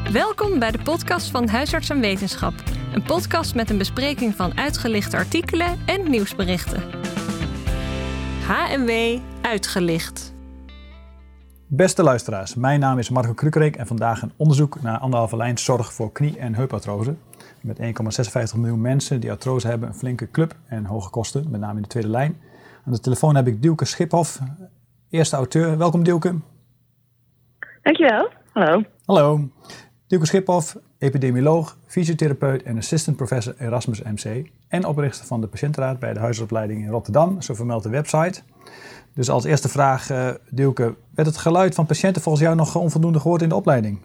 Welkom bij de podcast van Huisarts en Wetenschap. Een podcast met een bespreking van uitgelichte artikelen en nieuwsberichten. HMW Uitgelicht. Beste luisteraars, mijn naam is Marco Krukerik en vandaag een onderzoek naar 1,5 lijn zorg voor knie- en heupartrose. Met 1,56 miljoen mensen die artrose hebben, een flinke club en hoge kosten, met name in de tweede lijn. Aan de telefoon heb ik Dielke Schiphoff, eerste auteur. Welkom Dielke. Dankjewel. Hallo. Hallo. Dielke Schiphoff, epidemioloog, fysiotherapeut en assistant professor Erasmus MC. En oprichter van de patiëntenraad bij de huisartsopleiding in Rotterdam, zo vermeldt de website. Dus als eerste vraag, Dielke, werd het geluid van patiënten volgens jou nog onvoldoende gehoord in de opleiding?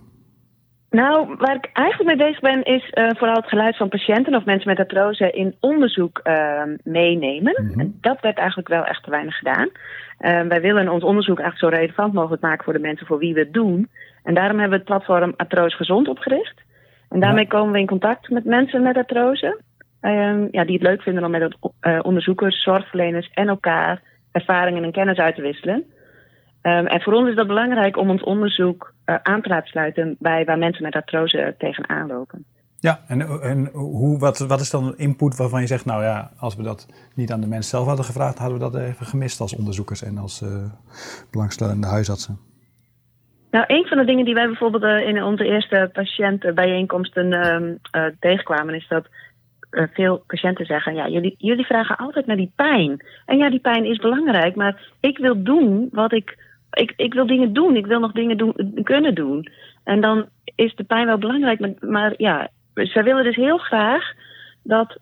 Nou, waar ik eigenlijk mee bezig ben is vooral het geluid van patiënten of mensen met artrose in onderzoek meenemen. Mm-hmm. En dat werd eigenlijk wel echt te weinig gedaan. Wij willen ons onderzoek eigenlijk zo relevant mogelijk maken voor de mensen voor wie we het doen. En daarom hebben we het platform Artrose Gezond opgericht. En daarmee komen we in contact met mensen met artrose. Die het leuk vinden om met onderzoekers, zorgverleners en elkaar ervaringen en kennis uit te wisselen. En voor ons is dat belangrijk om ons onderzoek aan te laten sluiten bij waar mensen met artrose tegenaan lopen. Ja, en wat is dan een input waarvan je zegt, nou ja, als we dat niet aan de mensen zelf hadden gevraagd, hadden we dat even gemist als onderzoekers en als belangstellende huisartsen? Nou, een van de dingen die wij bijvoorbeeld in onze eerste patiëntenbijeenkomsten tegenkwamen is dat veel patiënten zeggen, ja, jullie vragen altijd naar die pijn. En ja, die pijn is belangrijk, maar ik wil doen wat ik wil dingen doen. Ik wil nog dingen kunnen doen. En dan is de pijn wel belangrijk, maar ja, zij willen dus heel graag dat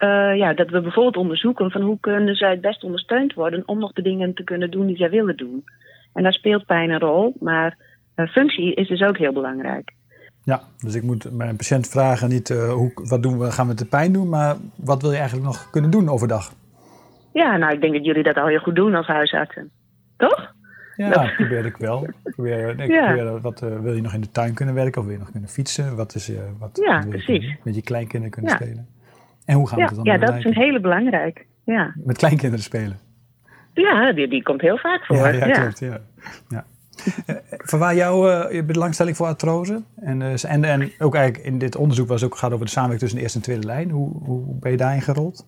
we bijvoorbeeld onderzoeken van hoe kunnen zij het best ondersteund worden om nog de dingen te kunnen doen die zij willen doen. En daar speelt pijn een rol, maar functie is dus ook heel belangrijk. Ja, dus ik moet mijn patiënt vragen niet gaan we met de pijn doen, maar wat wil je eigenlijk nog kunnen doen overdag? Ja, nou, ik denk dat jullie dat al heel goed doen als huisartsen. Toch? Ja, dat probeer ik wel. Wat wil je nog in de tuin kunnen werken of wil je nog kunnen fietsen? Wat precies. Met je kleinkinderen kunnen spelen? En hoe gaan we het dan dat is een hele belangrijke. Ja. Met kleinkinderen spelen? Ja, die komt heel vaak voor. Ja, klopt. Ja. Vanwaar jouw belangstelling voor artrose? En ook eigenlijk in dit onderzoek was ook gaat over de samenwerking tussen de eerste en tweede lijn. Hoe ben je daarin gerold?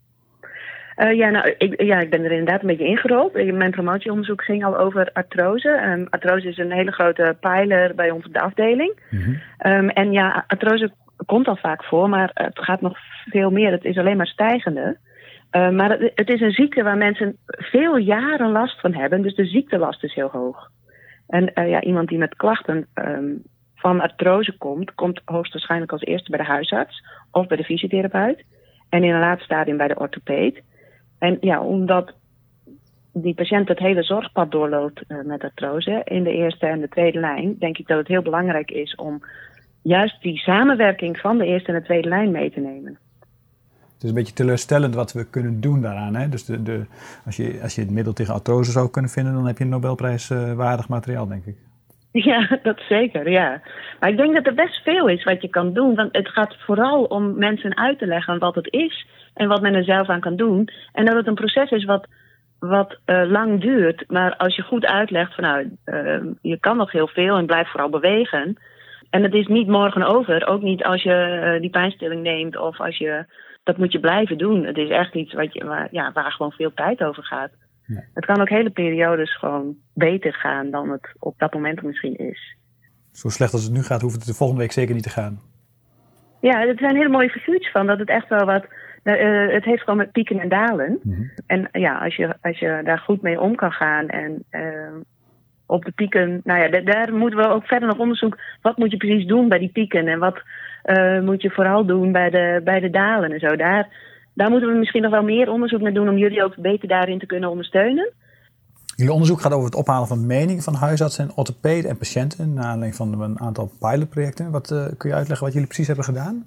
Ik ben er inderdaad een beetje ingerold. Mijn promotieonderzoek ging al over artrose. Artrose is een hele grote pijler bij ons op de afdeling. Mm-hmm. Artrose komt al vaak voor, maar het gaat nog veel meer. Het is alleen maar stijgende. Maar het is een ziekte waar mensen veel jaren last van hebben. Dus de ziektelast is heel hoog. En iemand die met klachten van artrose komt hoogstwaarschijnlijk als eerste bij de huisarts of bij de fysiotherapeut. En in een later stadium bij de orthopeed. En ja, omdat die patiënt het hele zorgpad doorloopt met artrose in de eerste en de tweede lijn, denk ik dat het heel belangrijk is om juist die samenwerking van de eerste en de tweede lijn mee te nemen. Het is een beetje teleurstellend wat we kunnen doen daaraan. Hè? Dus als je het middel tegen artrose zou kunnen vinden, dan heb je een Nobelprijswaardig materiaal, denk ik. Ja, dat zeker, ja. Maar ik denk dat er best veel is wat je kan doen. Want het gaat vooral om mensen uit te leggen wat het is en wat men er zelf aan kan doen. En dat het een proces is wat lang duurt. Maar als je goed uitlegt van je kan nog heel veel en blijf vooral bewegen. En het is niet morgen over. Ook niet als je die pijnstilling neemt of als je... Dat moet je blijven doen. Het is echt iets waar gewoon veel tijd over gaat. Ja. Het kan ook hele periodes gewoon beter gaan dan het op dat moment misschien is. Zo slecht als het nu gaat, hoeft het de volgende week zeker niet te gaan. Ja, er zijn hele mooie figuurtjes van. Dat het echt wel het heeft gewoon met pieken en dalen. Mm-hmm. En ja, als je daar goed mee om kan gaan en op de pieken... daar moeten we ook verder nog onderzoeken. Wat moet je precies doen bij die pieken en wat moet je vooral doen bij de dalen en zo. Daar moeten we misschien nog wel meer onderzoek naar doen om jullie ook beter daarin te kunnen ondersteunen. Jullie onderzoek gaat over het ophalen van meningen van huisartsen en orthopeden en patiënten naar aanleiding van een aantal pilotprojecten. Kun je uitleggen wat jullie precies hebben gedaan?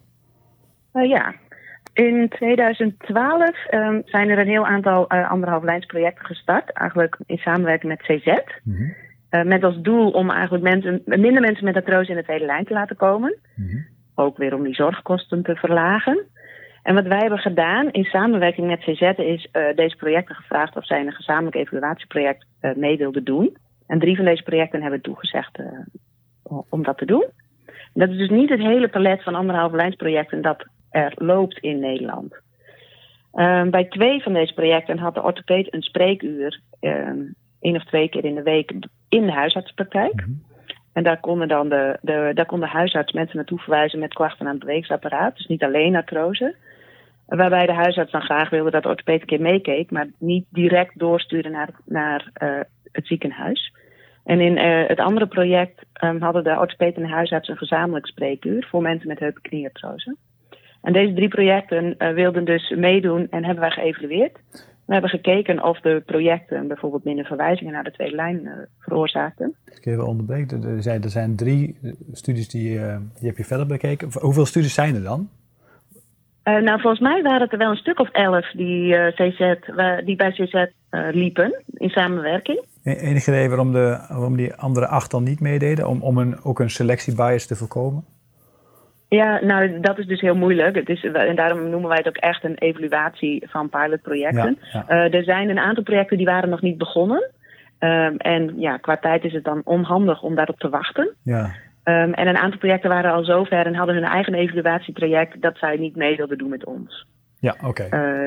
In 2012 zijn er een heel aantal 1,5 lijnsprojecten gestart. Eigenlijk in samenwerking met CZ. Mm-hmm. Met als doel om eigenlijk minder mensen met artrose in de tweede lijn te laten komen. Mm-hmm. Ook weer om die zorgkosten te verlagen. En wat wij hebben gedaan in samenwerking met CZ is deze projecten gevraagd of zij een gezamenlijk evaluatieproject mee wilden doen. En 3 van deze projecten hebben toegezegd om dat te doen. Dat is dus niet het hele palet van 1,5 lijnsprojecten dat er loopt in Nederland. Bij 2 van deze projecten had de orthopeed een spreekuur 1 of 2 keer in de week in de huisartspraktijk. Mm-hmm. En daar konden dan daar kon de huisarts mensen naartoe verwijzen met klachten aan het bewegingsapparaat. Dus niet alleen artrose. Waarbij de huisarts dan graag wilde dat de orthopeed een keer meekeek, maar niet direct doorsturen naar het ziekenhuis. En in het andere project hadden de orthopeed en de huisarts een gezamenlijk spreekuur voor mensen met heup- en knieartrose. En deze 3 projecten wilden dus meedoen en hebben wij geëvalueerd. We hebben gekeken of de projecten bijvoorbeeld minder verwijzingen naar de tweede lijn veroorzaakten. Ik even onderbreken. Er zijn 3 studies die heb je verder bekeken. Hoeveel studies zijn er dan? Nou, volgens mij waren het er wel een stuk of 11 die bij CZ liepen in samenwerking. Enig idee waarom die andere 8 dan niet meededen? Om ook een selectiebias te voorkomen? Ja, nou, dat is dus heel moeilijk. En daarom noemen wij het ook echt een evaluatie van pilotprojecten. Ja. Er zijn een aantal projecten die waren nog niet begonnen. En ja, qua tijd is het dan onhandig om daarop te wachten. Ja. En een aantal projecten waren al zover en hadden hun eigen evaluatietraject dat zij niet mee wilden doen met ons. Ja, oké.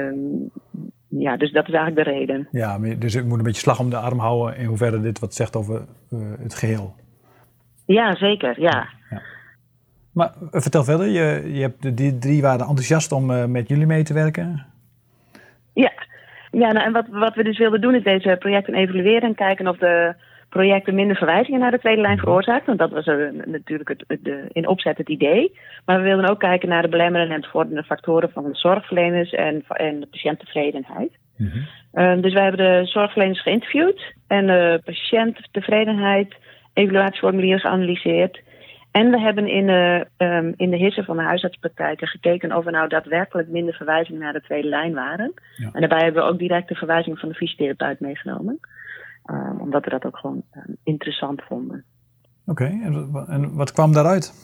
Ja, dus dat is eigenlijk de reden. Ja, dus ik moet een beetje slag om de arm houden in hoeverre dit wat zegt over het geheel. Ja, zeker, ja. Maar vertel verder, je hebt die 3 waren enthousiast om met jullie mee te werken. Ja, nou, en wat we dus wilden doen is deze projecten evalueren en kijken of de projecten minder verwijzingen naar de tweede lijn veroorzaakt. Want dat was natuurlijk in opzet het idee. Maar we wilden ook kijken naar de belemmerende en vorderende factoren van de zorgverleners en de patiënttevredenheid. Mm-hmm. Dus wij hebben de zorgverleners geïnterviewd en de patiënttevredenheid evaluatieformulieren geanalyseerd. En we hebben in de hissen van de huisartspraktijken gekeken of er nou daadwerkelijk minder verwijzingen naar de tweede lijn waren. Ja. En daarbij hebben we ook direct de verwijzing van de fysiotherapeut meegenomen. Omdat we dat ook gewoon interessant vonden. Oké, en wat kwam daaruit?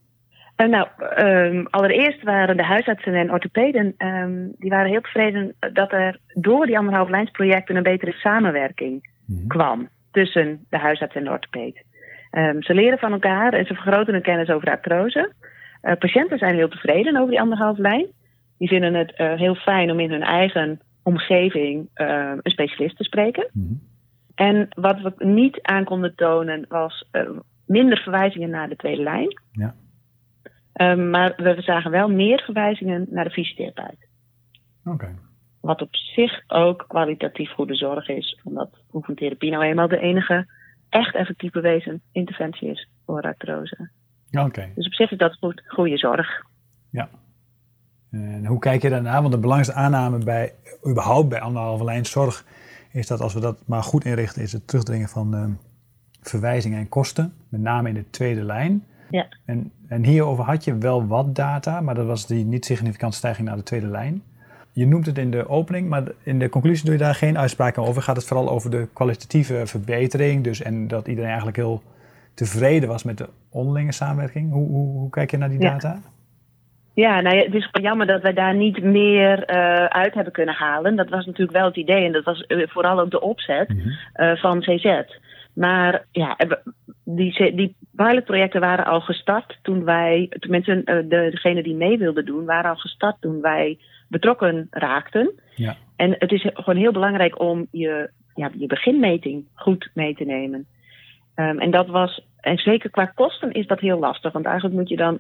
Allereerst waren de huisartsen en orthopeden die waren heel tevreden dat er door die 1,5 lijnsprojecten een betere samenwerking kwam tussen de huisarts en de orthopeed. Ze leren van elkaar en ze vergroten hun kennis over artrose. Patiënten zijn heel tevreden over die 1,5 lijn. Die vinden het heel fijn om in hun eigen omgeving een specialist te spreken. Mm-hmm. En wat we niet aan konden tonen was minder verwijzingen naar de tweede lijn. Ja. Maar we zagen wel meer verwijzingen naar de fysiotherapeut. Okay. Wat op zich ook kwalitatief goede zorg is. Omdat oefentherapie nou eenmaal de enige echt effectief bewezen interventie is voor artrose. Okay. Dus op zich is dat goede zorg. Ja. En hoe kijk je daarna? Want de belangrijkste aanname bij 1,5 lijn zorg is dat als we dat maar goed inrichten, is het terugdringen van verwijzingen en kosten. Met name in de tweede lijn. Ja. En hierover had je wel wat data, maar dat was die niet significante stijging naar de tweede lijn. Je noemt het in de opening, maar in de conclusie doe je daar geen uitspraken over. Gaat het vooral over de kwalitatieve verbetering. Dus, en dat iedereen eigenlijk heel tevreden was met de onderlinge samenwerking. Hoe kijk je naar die data? Ja, nou ja, het is gewoon jammer dat wij daar niet meer uit hebben kunnen halen. Dat was natuurlijk wel het idee en dat was vooral ook de opzet van CZ. Maar ja, die pilotprojecten waren al gestart toen wij, tenminste degene die mee wilden doen, waren al gestart toen wij betrokken raakten. Ja. En het is gewoon heel belangrijk om je beginmeting goed mee te nemen. En dat was, en zeker qua kosten is dat heel lastig. Want eigenlijk moet je dan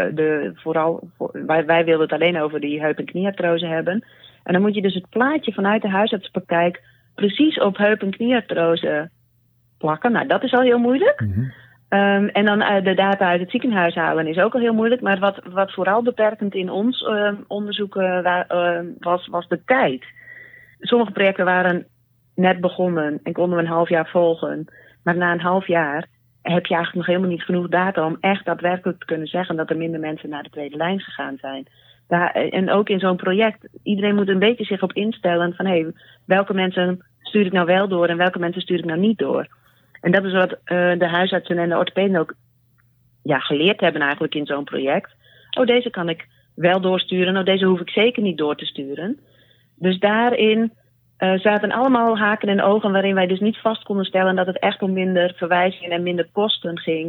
wij wilden het alleen over die heup- en knieartrose hebben. En dan moet je dus het plaatje vanuit de huisartspraktijk precies op heup- en knieartrose plakken. Nou, dat is al heel moeilijk. Mm-hmm. En dan de data uit het ziekenhuis halen is ook al heel moeilijk. Maar wat vooral beperkend in ons onderzoek was de tijd. Sommige projecten waren net begonnen en konden we een half jaar volgen. Maar na een half jaar heb je eigenlijk nog helemaal niet genoeg data om echt daadwerkelijk te kunnen zeggen dat er minder mensen naar de tweede lijn gegaan zijn. En ook in zo'n project, iedereen moet een beetje zich op instellen van welke mensen stuur ik nou wel door en welke mensen stuur ik nou niet door. En dat is wat de huisartsen en de orthopeden ook geleerd hebben eigenlijk in zo'n project. Deze kan ik wel doorsturen, deze hoef ik zeker niet door te sturen. Dus daarin zaten allemaal haken en ogen waarin wij dus niet vast konden stellen dat het echt om minder verwijzingen en minder kosten ging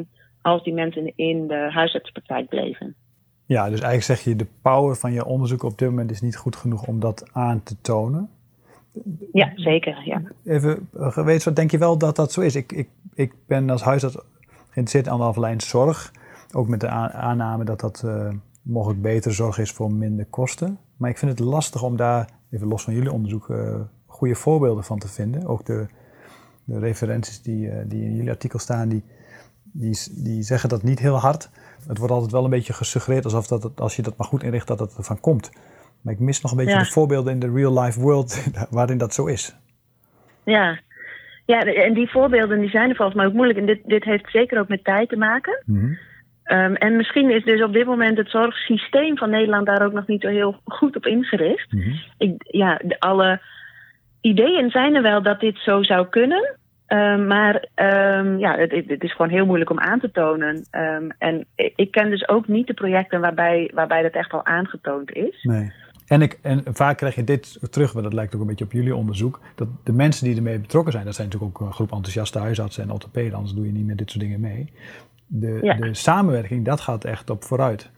als die mensen in de huisartsenpraktijk bleven. Ja, dus eigenlijk zeg je de power van je onderzoek op dit moment is niet goed genoeg om dat aan te tonen. Ja, zeker. Ja. Even geweten, denk je wel dat dat zo is? Ik ben als huisarts geïnteresseerd aan de lijn zorg. Ook met de aanname dat dat mogelijk betere zorg is voor minder kosten. Maar ik vind het lastig om daar, even los van jullie onderzoek, goede voorbeelden van te vinden. Ook de referenties die in jullie artikel staan, die zeggen dat niet heel hard. Het wordt altijd wel een beetje gesuggereerd alsof dat als je dat maar goed inricht, dat het ervan komt. Maar ik mis nog een beetje de voorbeelden in de real life world waarin dat zo is. Ja, en die voorbeelden die zijn er volgens mij ook moeilijk. En dit heeft zeker ook met tijd te maken. Mm-hmm. En misschien is dus op dit moment het zorgsysteem van Nederland daar ook nog niet zo heel goed op ingericht. Mm-hmm. Alle ideeën zijn er wel dat dit zo zou kunnen. Maar het is gewoon heel moeilijk om aan te tonen. En ik ken dus ook niet de projecten waarbij dat echt al aangetoond is. Nee. En vaak krijg je dit terug, maar dat lijkt ook een beetje op jullie onderzoek, dat de mensen die ermee betrokken zijn, dat zijn natuurlijk ook een groep enthousiaste huisartsen en orthopeden, anders doe je niet met dit soort dingen mee. De samenwerking, dat gaat echt op vooruit.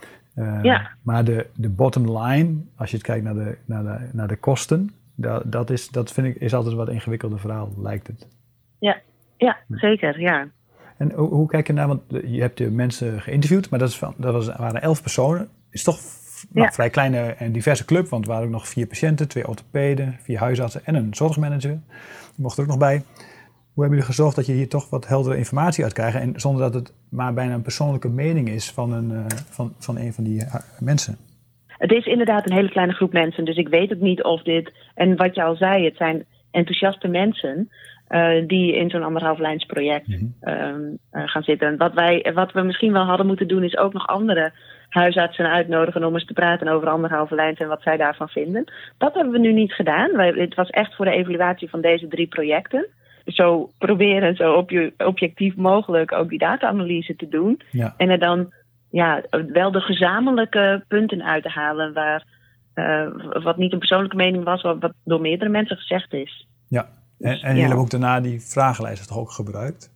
Maar de bottom line, als je het kijkt naar de kosten, dat vind ik is altijd een wat ingewikkelder verhaal, lijkt het. Ja, zeker, ja. En hoe kijk je naar, want je hebt de mensen geïnterviewd, maar waren 11 personen. Is toch een vrij kleine en diverse club, want er waren ook nog 4 patiënten, 2 orthopeden, 4 huisartsen en een zorgmanager. Die mocht er ook nog bij. Hoe hebben jullie gezorgd dat je hier toch wat heldere informatie uit krijgt en zonder dat het maar bijna een persoonlijke mening is van een van die mensen? Het is inderdaad een hele kleine groep mensen, dus ik weet ook niet of dit, en wat je al zei, het zijn enthousiaste mensen die in zo'n 1,5 lijnsproject gaan zitten. Wat we misschien wel hadden moeten doen is ook nog andere huisartsen uitnodigen om eens te praten over 1,5 lijns en wat zij daarvan vinden. Dat hebben we nu niet gedaan. Het was echt voor de evaluatie van deze 3 projecten. Zo proberen zo objectief mogelijk ook die data-analyse te doen. Ja. En er dan wel de gezamenlijke punten uit te halen waar wat niet een persoonlijke mening was, wat door meerdere mensen gezegd is. Ja. En jullie hebben ook daarna die vragenlijsten toch ook gebruikt?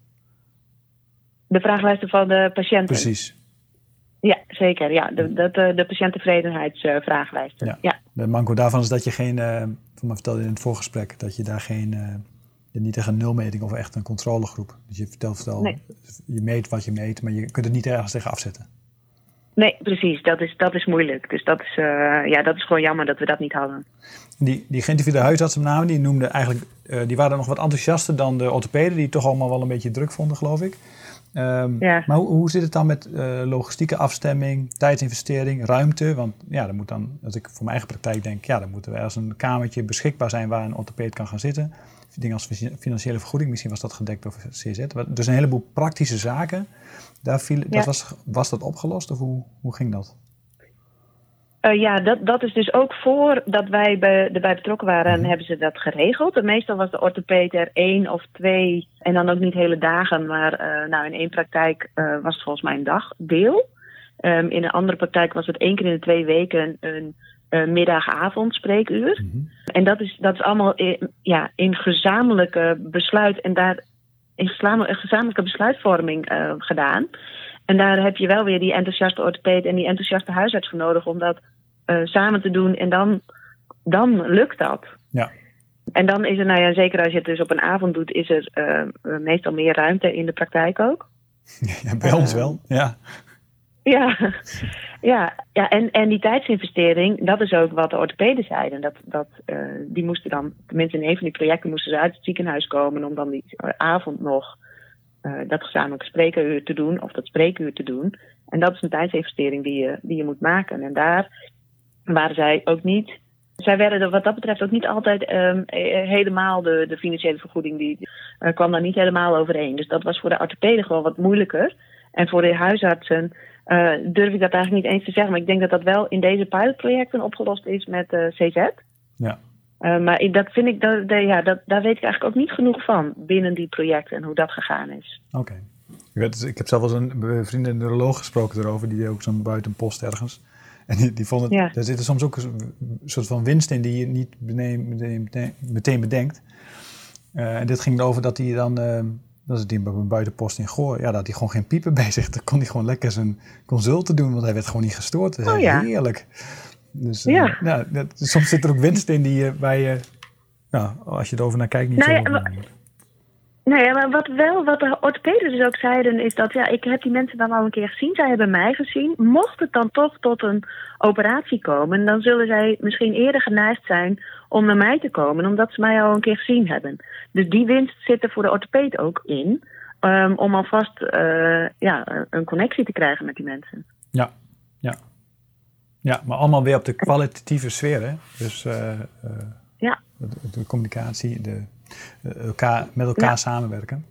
De vragenlijsten van de patiënten? Precies. Ja, zeker. Ja. De patiënttevredenheidsvragenlijsten. Ja. De manco daarvan is dat je geen, van me vertelde in het voorgesprek, dat je daar niet echt een nulmeting of echt een controlegroep. Dus je vertelt je meet wat je meet, maar je kunt het niet ergens tegen afzetten. Nee, precies. Dat is moeilijk. Dus dat is gewoon jammer dat we dat niet hadden. Die geïnterviewde huisartsen met name, die noemden eigenlijk, die waren nog wat enthousiaster dan de orthopeden, die toch allemaal wel een beetje druk vonden, geloof ik. Maar hoe zit het dan met logistieke afstemming, tijdsinvestering, ruimte? Want dan moet dan, als ik voor mijn eigen praktijk denk, dan moet er ergens een kamertje beschikbaar zijn waar een orthopeed kan gaan zitten. Dingen als financiële vergoeding, misschien was dat gedekt door CZ. Dus een heleboel praktische zaken. Was dat opgelost of hoe ging dat? Dat is dus ook voordat wij erbij betrokken waren en hebben ze dat geregeld. Meestal was de orthopeed er 1 of 2 en dan ook niet hele dagen. Maar in 1 praktijk was het volgens mij een dagdeel. In een andere praktijk was het 1 keer in de 2 weken een middag-avond spreekuur. Mm-hmm. En dat is allemaal in gezamenlijke besluit en daar in gezamenlijke besluitvorming gedaan. En daar heb je wel weer die enthousiaste orthopeed en die enthousiaste huisarts voor nodig om dat samen te doen. En dan lukt dat. Ja. En dan is er, zeker als je het dus op een avond doet, is er meestal meer ruimte in de praktijk ook. Ja, bij ons wel, ja. Ja, en die tijdsinvestering, dat is ook wat de orthopeden zeiden. Die moesten dan, tenminste in een van die projecten, moesten ze uit het ziekenhuis komen om dan die avond nog dat gezamenlijke spreekuur te doen, of dat spreekuur te doen. En dat is een tijdsinvestering die je moet maken. En daar waren zij ook niet. Zij werden wat dat betreft ook niet altijd helemaal de financiële vergoeding, die kwam daar niet helemaal overeen. Dus dat was voor de orthopeden gewoon wat moeilijker. En voor de huisartsen durf ik dat eigenlijk niet eens te zeggen. Maar ik denk dat dat wel in deze pilotprojecten opgelost is met CZ. Ja. Maar dat vind ik, daar weet ik eigenlijk ook niet genoeg van binnen die projecten en hoe dat gegaan is. Oké. Ik heb zelf wel eens een vriend, een neuroloog, gesproken erover, die deed ook zo'n buitenpost ergens. En die vond het, daar zit er soms ook een soort van winst in die je niet meteen bedenkt. En dit ging erover dat hij dan Dat is die bij een buitenpost in Goor. Ja, dat had hij gewoon geen piepen bij zich. Dan kon hij gewoon lekker zijn consulten doen, want hij werd gewoon niet gestoord. Dat is heerlijk. Dus soms zit er ook winst in die waar je, als je erover naar kijkt, niet maar wat de orthopeden dus ook zeiden, is dat ik heb die mensen dan al een keer gezien. Zij hebben mij gezien. Mocht het dan toch tot een operatie komen, dan zullen zij misschien eerder geneigd zijn om naar mij te komen, omdat ze mij al een keer gezien hebben. Dus die winst zit er voor de orthopeed ook in, om alvast een connectie te krijgen met die mensen. Ja, maar allemaal weer op de kwalitatieve sfeer, hè? Dus de communicatie, met elkaar samenwerken.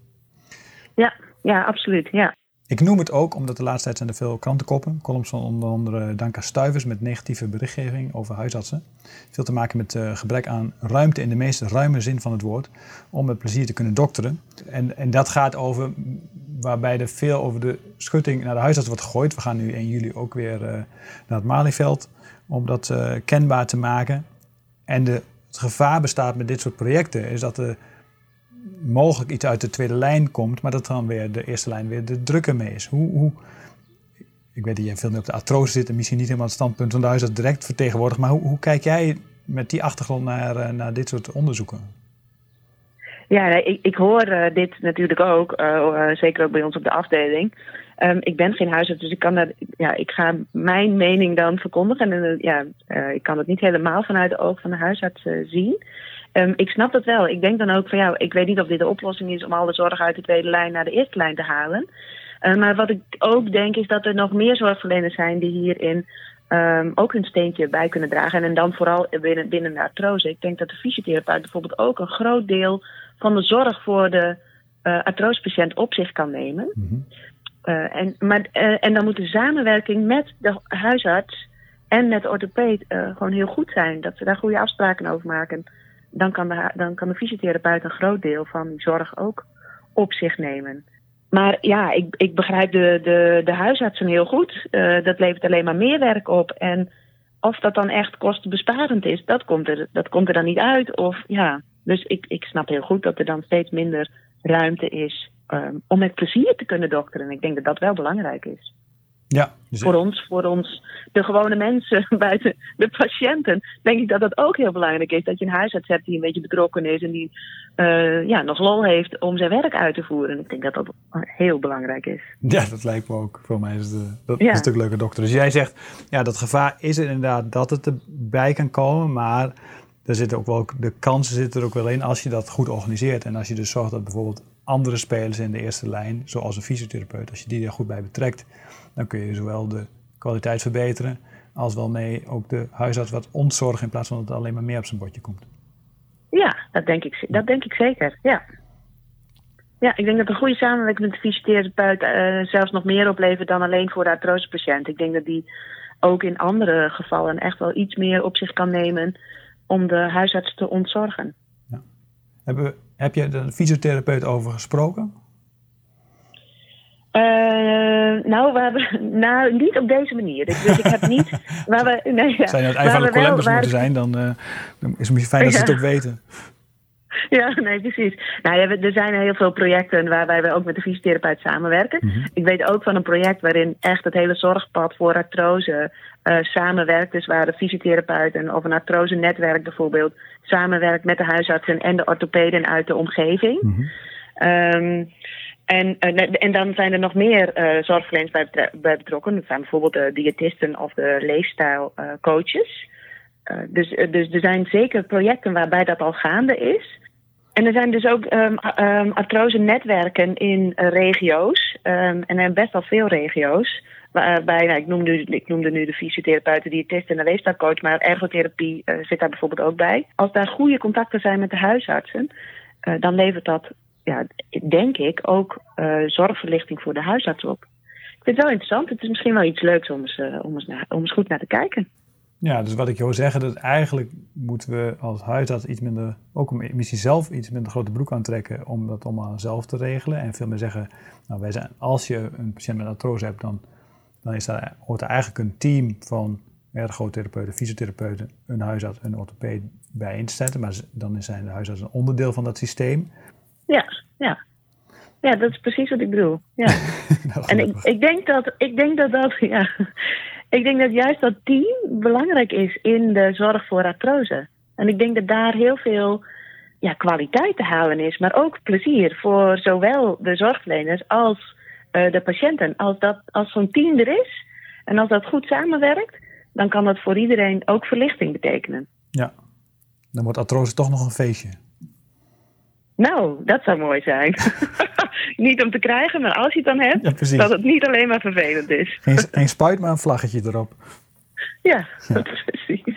Ja, absoluut, ja. Ik noem het ook, omdat de laatste tijd zijn er veel krantenkoppen. Columns van onder andere Danka Stuyvers met negatieve berichtgeving over huisartsen. Veel te maken met gebrek aan ruimte in de meest ruime zin van het woord. Om met plezier te kunnen dokteren. En dat gaat over, waarbij er veel over de schutting naar de huisarts wordt gegooid. We gaan nu 1 juli ook weer naar het Malieveld om dat kenbaar te maken. En het gevaar bestaat met dit soort projecten is dat er mogelijk iets uit de tweede lijn komt, maar dat dan weer de eerste lijn weer de drukker mee is. Ik weet dat jij veel meer op de artrose zit en misschien niet helemaal het standpunt van de huisarts direct vertegenwoordigt, maar hoe kijk jij met die achtergrond naar dit soort onderzoeken? Ja, ik hoor dit natuurlijk ook, zeker ook bij ons op de afdeling. Ik ben geen huisarts, dus ik ga mijn mening dan verkondigen. En ik kan het niet helemaal vanuit de oog van de huisarts zien. Ik snap dat wel. Ik denk dan ook van ik weet niet of dit de oplossing is om alle zorg uit de tweede lijn naar de eerste lijn te halen. Maar wat ik ook denk is dat er nog meer zorgverleners zijn die hierin ook hun steentje bij kunnen dragen. En dan vooral binnen de artrose. Ik denk dat de fysiotherapeut bijvoorbeeld ook een groot deel van de zorg voor de artrosepatiënt op zich kan nemen. Mm-hmm. En dan moet de samenwerking met de huisarts en met de orthopeed gewoon heel goed zijn. Dat ze daar goede afspraken over maken. Dan kan de fysiotherapeut een groot deel van die zorg ook op zich nemen. Maar ik begrijp de huisartsen heel goed. Dat levert alleen maar meer werk op. En of dat dan echt kostenbesparend is, dat komt er dan niet uit. Dus ik snap heel goed dat er dan steeds minder ruimte is om met plezier te kunnen dokteren. Ik denk dat dat wel belangrijk is. Ja, voor ons, de gewone mensen, buiten de patiënten, denk ik dat dat ook heel belangrijk is. Dat je een huisarts hebt die een beetje betrokken is en die nog lol heeft om zijn werk uit te voeren. Ik denk dat dat heel belangrijk is. Ja, dat lijkt me ook. Voor mij is dat een stuk leuke dokter. Dus jij zegt, dat gevaar is er inderdaad dat het erbij kan komen, maar er zitten ook wel, de kansen zitten er ook wel in als je dat goed organiseert. En als je dus zorgt dat bijvoorbeeld andere spelers in de eerste lijn, zoals een fysiotherapeut, als je die er goed bij betrekt, dan kun je zowel de kwaliteit verbeteren als wel mee ook de huisarts wat ontzorgen in plaats van dat het alleen maar meer op zijn bordje komt. Ja, dat denk ik zeker, ja. Ja, ik denk dat een goede samenwerking met de fysiotherapeut zelfs nog meer oplevert dan alleen voor de artrosepatiënt. Ik denk dat die ook in andere gevallen echt wel iets meer op zich kan nemen om de huisarts te ontzorgen. Ja. Heb je er een fysiotherapeut over gesproken? Niet op deze manier. Dus ik heb niet. Zijn het eigen collega's moeten zijn, dan is het fijn dat ze het ook weten. Ja, nee, precies. Er zijn heel veel projecten waarbij we ook met de fysiotherapeut samenwerken. Mm-hmm. Ik weet ook van een project waarin echt het hele zorgpad voor artrose samenwerkt. Dus waar de fysiotherapeut of een artrose netwerk bijvoorbeeld samenwerkt met de huisartsen en de orthopeden uit de omgeving. Mm-hmm. En dan zijn er nog meer zorgverleners bij betrokken. Dat zijn bijvoorbeeld de diëtisten of de leefstijlcoaches. Dus er zijn zeker projecten waarbij dat al gaande is. En er zijn dus ook artrose-netwerken in regio's. En er zijn best wel veel regio's. Waarbij, ik noemde nu de fysiotherapeuten, diëtisten en de leefstijlcoach, maar ergotherapie zit daar bijvoorbeeld ook bij. Als daar goede contacten zijn met de huisartsen, dan levert dat, denk ik, ook zorgverlichting voor de huisarts op. Ik vind het wel interessant. Het is misschien wel iets leuks om eens goed naar te kijken. Ja, dus wat ik je hoor zeggen, dat eigenlijk moeten we als huisarts iets minder, ook misschien zelf iets minder grote broek aantrekken om dat allemaal zelf te regelen. En veel meer zeggen, als je een patiënt met artrose hebt, dan hoort er eigenlijk een team van ergotherapeuten, fysiotherapeuten, een huisarts, een orthopeed bij in te zetten. Maar dan zijn de huisartsen een onderdeel van dat systeem. Ja. Ja, dat is precies wat ik bedoel. Ja. Nou, En ik denk dat juist dat team belangrijk is in de zorg voor artrose. En ik denk dat daar heel veel kwaliteit te halen is, maar ook plezier voor zowel de zorgverleners als de patiënten. Als zo'n team er is en als dat goed samenwerkt, dan kan dat voor iedereen ook verlichting betekenen. Ja, dan wordt artrose toch nog een feestje. Nou, dat zou mooi zijn. Niet om te krijgen, maar als je het dan hebt, dat het niet alleen maar vervelend is. Geen spuit, maar een vlaggetje erop. Ja. Precies.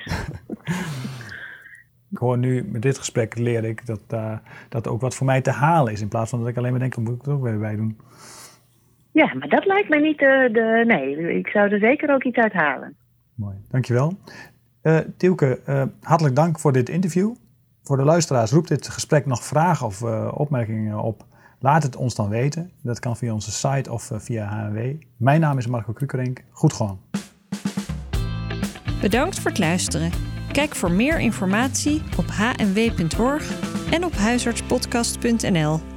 Ik hoor nu, met dit gesprek leer ik dat ook wat voor mij te halen is. In plaats van dat ik alleen maar denk, moet ik het ook weer bij doen. Ja, maar dat lijkt mij niet nee, ik zou er zeker ook iets uit halen. Mooi, dankjewel. Tielke, hartelijk dank voor dit interview. Voor de luisteraars, roept dit gesprek nog vragen of opmerkingen op. Laat het ons dan weten. Dat kan via onze site of via HNW. Mijn naam is Marco Krukerink. Goed gewoon. Bedankt voor het luisteren. Kijk voor meer informatie op hnw.org en op huisartspodcast.nl.